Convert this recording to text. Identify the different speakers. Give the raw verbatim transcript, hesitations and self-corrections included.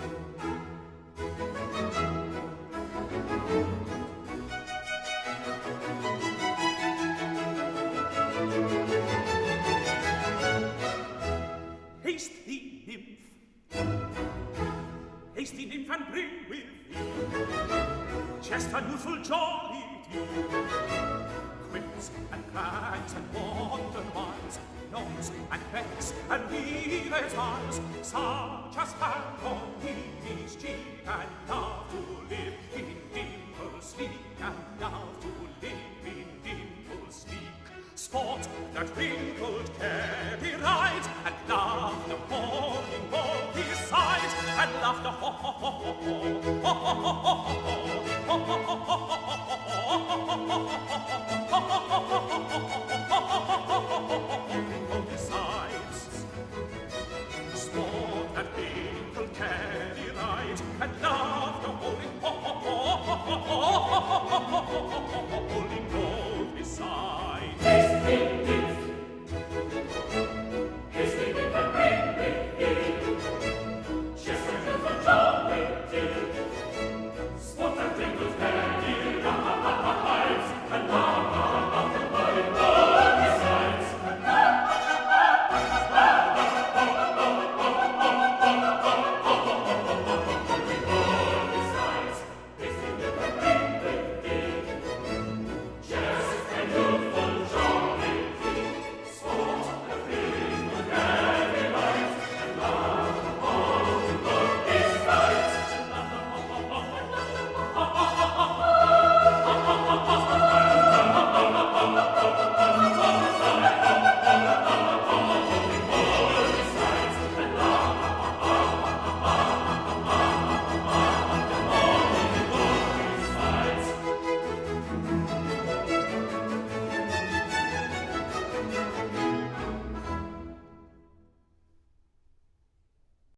Speaker 1: Haste thee, nymph, haste thee, nymph, and bring with thee just a youthful jollity, quips and crags and wanton wiles, noise and becks and weavers' smiles, such as have on Hades cheek and love to live in dimple sleek, and love to live in dimple sleek. Sport that wrinkled care derides, and love the morning ball besides, and love the ho ho ho